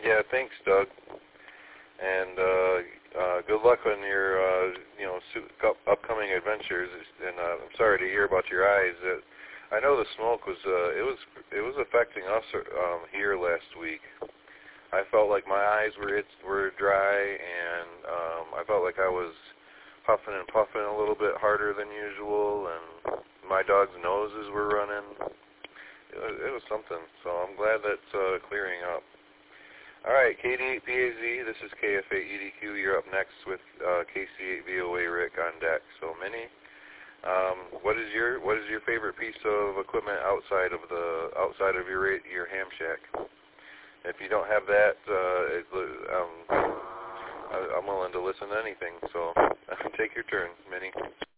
Yeah, thanks, Doug. And good luck on your, upcoming adventures. And I'm sorry to hear about your eyes. I know the smoke was, it was affecting us here last week. I felt like my eyes were dry, and I felt like I was huffing and puffing a little bit harder than usual, and my dog's noses were running. It was something. So I'm glad that's clearing up. All right, KD8PAZ, this is KF8EDQ. You're up next with KC8VOA Rick on deck. So, Minnie, what is your favorite piece of equipment outside of your ham shack? If you don't have that, I'm willing to listen to anything. So, take your turn, Minnie.